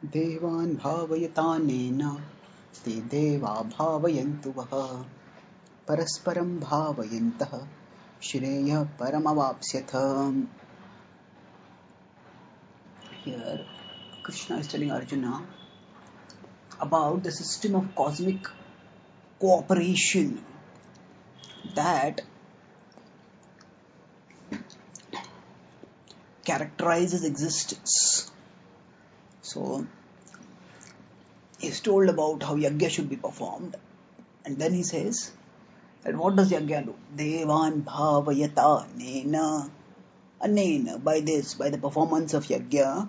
देवान् भावयतानेन ते देवा भावयन्तु वः परस्परं भावयन्तः श्रेयः परमवाप्स्यथ. Here Krishna is telling Arjuna about the system of cosmic cooperation that characterizes existence. So he's told about how yajna should be performed, and then he says that what does yajna do? Devan bhavayata nena anena, by the performance of yajna,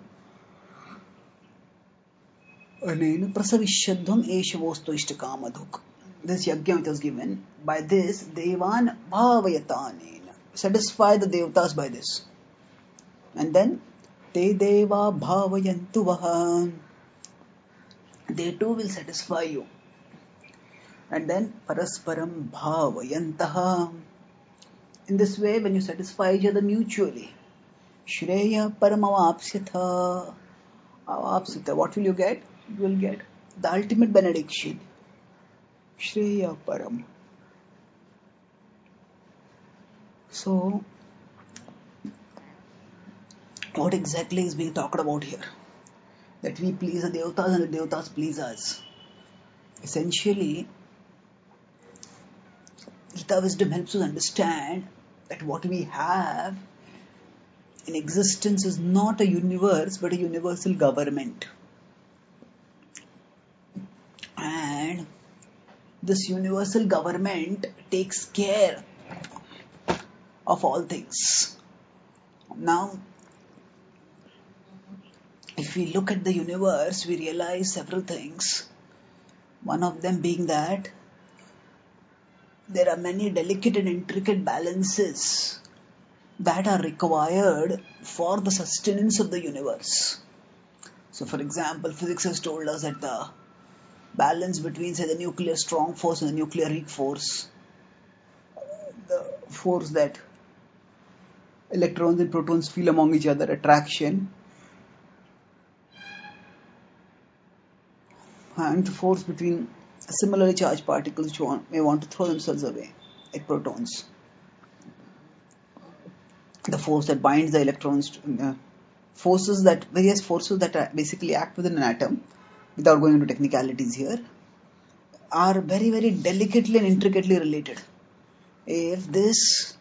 anena prasavishyadhvam eshavosto ishtakamadhuk. This yajna which was given, by this devan bhavayata anena, satisfy the devatas by this. And then te deva bhavayantu vaha, they too will satisfy you. And then parasparam bhavayantaha, in this way when you satisfy each other mutually, shreya paramavapsyatha, avapsyatha, what will you get? You will get the ultimate benediction, shreya param. So what exactly is being talked about here? That we please the devatas and the devatas please us. Essentially, Gita wisdom helps us understand that what we have in existence is not a universe but a universal government. And this universal government takes care of all things. Now, if we look at the universe, we realize several things. One of them being that there are many delicate and intricate balances that are required for the sustenance of the universe. So, for example, physics has told us that the balance between, say, the nuclear strong force and the nuclear weak force, the force that electrons and protons feel among each other, attraction, and the force between similarly charged particles which may want to throw themselves away, like protons. The force that binds the electrons, various forces that basically act within an atom, without going into technicalities here, are very, very delicately and intricately related. If this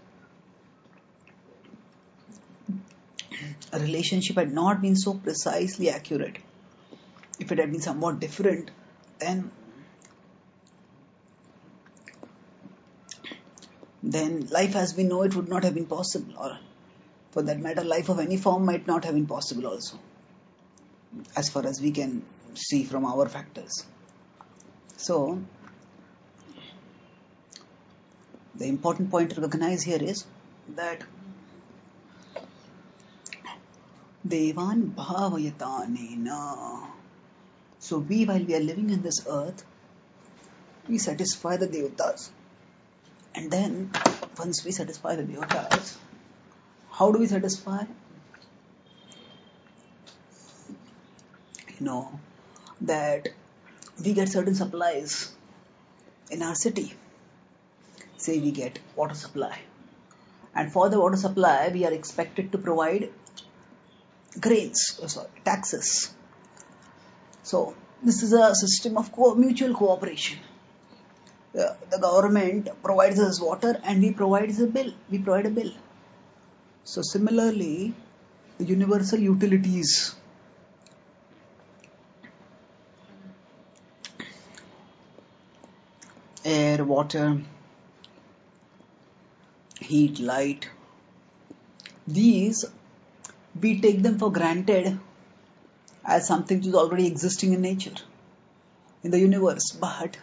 relationship had not been so precisely accurate, if it had been somewhat different, then life as we know it would not have been possible, or for that matter, life of any form might not have been possible also, as far as we can see from our factors. So, the important point to recognize here is that Devan bhavayatanena. So while we are living in this earth, we satisfy the devatas. And then, once we satisfy the devatas, how do we satisfy? You know, that we get certain supplies in our city. Say we get water supply. And for the water supply, we are expected to provide taxes. So, this is a system of mutual cooperation. The government provides us water and we provide a bill. So similarly, the universal utilities, air, water, heat, light, these we take them for granted as something which is already existing in nature, in the universe. But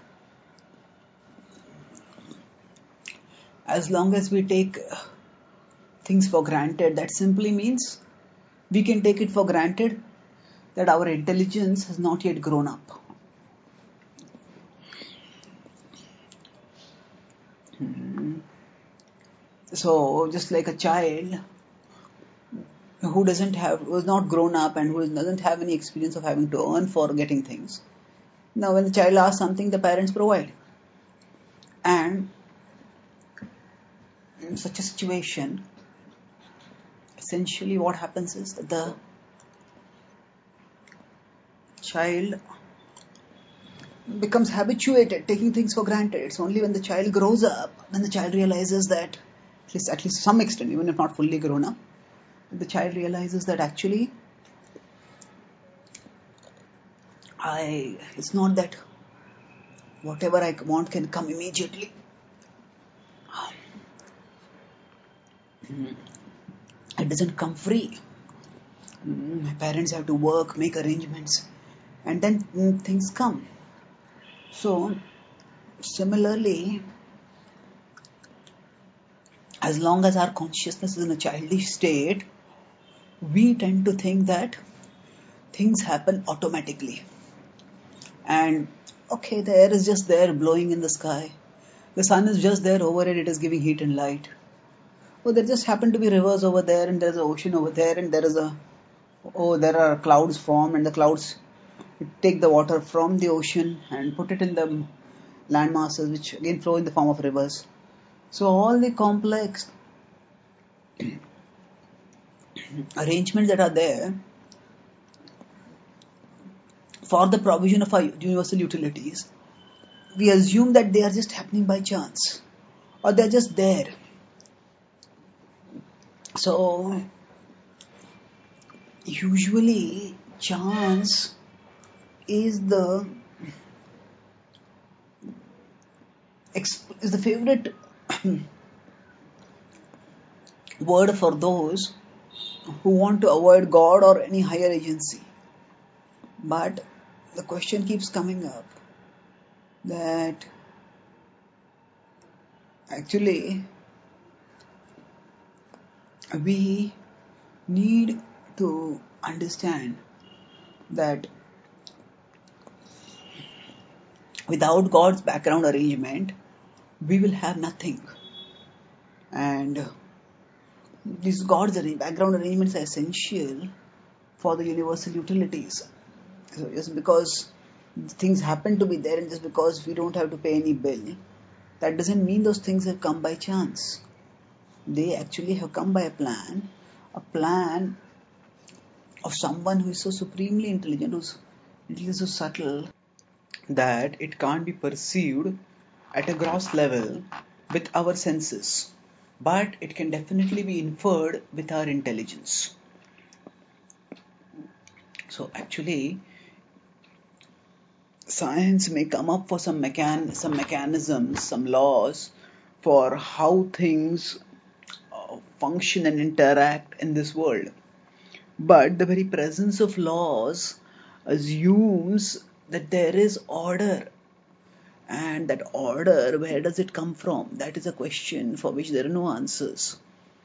as long as we take things for granted, that simply means we can take it for granted that our intelligence has not yet grown up. So, just like a child, who is not grown up and who doesn't have any experience of having to earn for getting things. Now, when the child asks something, the parents provide. And in such a situation, essentially what happens is that the child becomes habituated taking things for granted. It's only when the child grows up, when the child realizes that, at least to some extent, even if not fully grown up, the child realizes that actually it's not that whatever I want can come immediately. It doesn't come free. My parents have to work, make arrangements, and then things come. So, similarly, as long as our consciousness is in a childish state, we tend to think that things happen automatically. And okay, the air is just there blowing in the sky. The sun is just there overhead, it is giving heat and light. Oh, there just happen to be rivers over there, and there's an ocean over there, and there are clouds formed, and the clouds take the water from the ocean and put it in the land masses, which again flow in the form of rivers. So all the complex arrangements that are there for the provision of our universal utilities, we assume that they are just happening by chance, or they're just there. So usually chance is the favorite word for those who want to avoid God or any higher agency. But the question keeps coming up that actually we need to understand that without God's background arrangement, we will have nothing. And these God's background arrangements are essential for the universal utilities. So just because things happen to be there and just because we don't have to pay any bill, that doesn't mean those things have come by chance. They actually have come by a plan of someone who is so supremely intelligent, who's so subtle that it can't be perceived at a gross level with our senses, but it can definitely be inferred with our intelligence. So actually, science may come up for some mechanisms, some laws for how things function and interact in this world. But the very presence of laws assumes that there is order. And that order, where does it come from? That is a question for which there are no answers.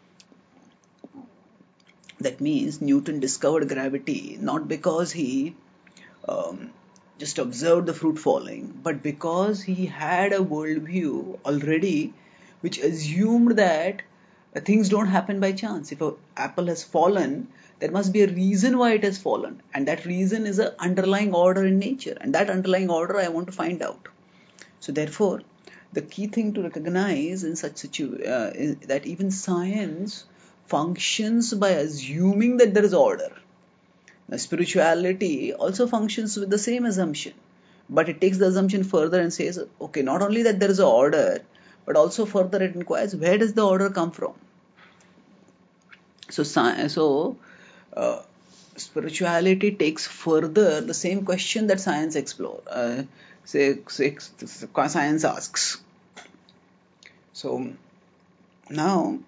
That means Newton discovered gravity not because he just observed the fruit falling, but because he had a worldview already which assumed that things don't happen by chance. If an apple has fallen, there must be a reason why it has fallen, and that reason is an underlying order in nature, and that underlying order I want to find out. So therefore, the key thing to recognize in such is that even science functions by assuming that there is order. Now, spirituality also functions with the same assumption, but it takes the assumption further and says, okay, not only that there is an order, but also further it inquires, where does the order come from? So, spirituality takes further the same question that science explores. Science asks. So now,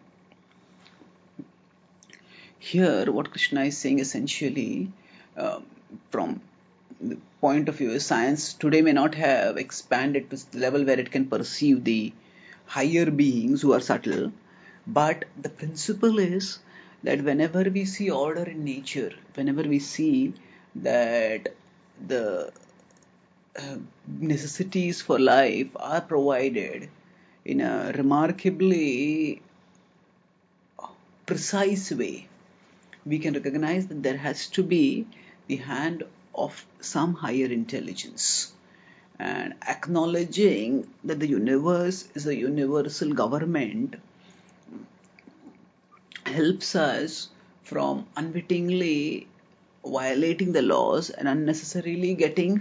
here what Krishna is saying essentially, from the point of view is science today may not have expanded to the level where it can perceive the higher beings who are subtle, but the principle is that whenever we see order in nature, whenever we see that the necessities for life are provided in a remarkably precise way, we can recognize that there has to be the hand of some higher intelligence. And acknowledging that the universe is a universal government helps us from unwittingly violating the laws and unnecessarily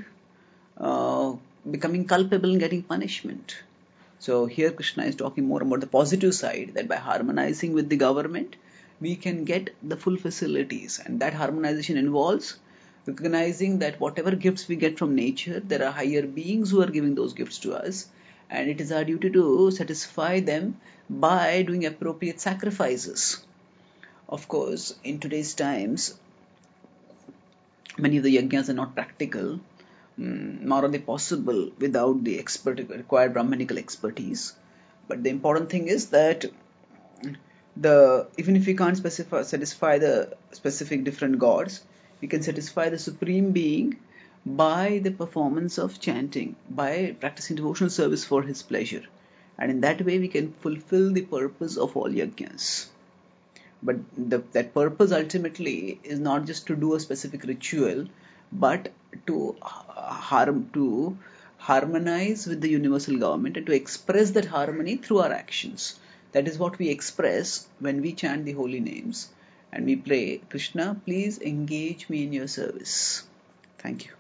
becoming culpable and getting punishment. So here Krishna is talking more about the positive side, that by harmonizing with the government, we can get the full facilities, and that harmonization involves recognizing that whatever gifts we get from nature, there are higher beings who are giving those gifts to us, and it is our duty to satisfy them by doing appropriate sacrifices. Of course, in today's times, many of the yajnas are not practical, nor are they possible without the required Brahmanical expertise. But the important thing is that even if we can't satisfy the specific different gods, we can satisfy the Supreme Being by the performance of chanting, by practicing devotional service for His pleasure. And in that way, we can fulfill the purpose of all yajnas. But that purpose ultimately is not just to do a specific ritual, but to harmonize with the universal government and to express that harmony through our actions. That is what we express when we chant the holy names and we pray, Krishna, please engage me in your service. Thank you.